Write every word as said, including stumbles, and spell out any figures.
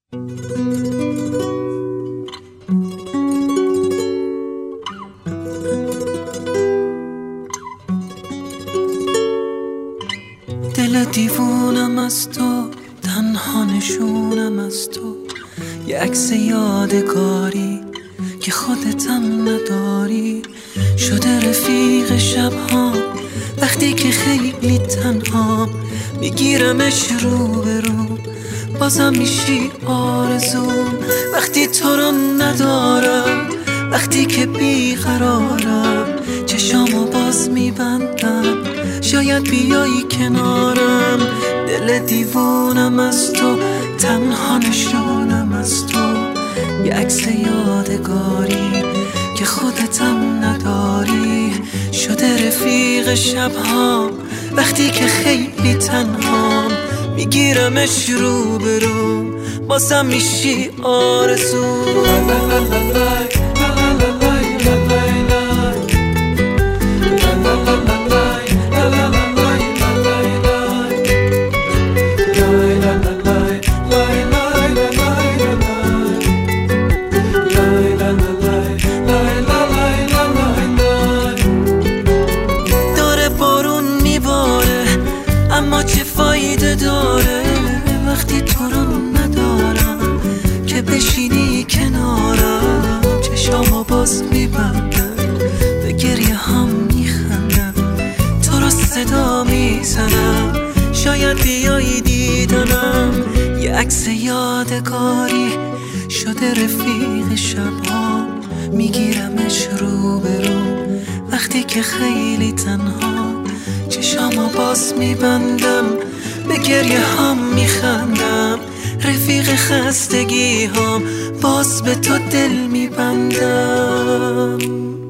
دل دیوونم از تو، تنها نشونم از تو، یه عکس یادگاری که خودتم نداری. شده رفیق شبها وقتی که خیلی تنها، میگیرمش رو به رو، بازم میشی آرزوم. وقتی تو رو ندارم، وقتی که بیقرارم، چشامو باز میبندم، شاید بیایی کنارم. دل دیوونم از تو، تنها نشونم از تو، یه عکس یادگاری که خودتم نداری. شده رفیق شبها وقتی که خیلی تنهام، میگیرمش رو به رو، بازم میشی آرزو. داره بارون میباره اما چه فایده داره وقتی تو رو ندارم، که بشینی کنارم. چشامو باز میبندم، به گریه هم میخندم، تو رو صدا میزنم، شاید بیایی دیدنم. یه عکس یادگاری شده رفیق شبها، میگیرمش رو به رو وقتی که خیلی تنها. چشامو باز میبندم، به گریه هم میخندم، رفیق خستگی هم باز به تو دل میبندم.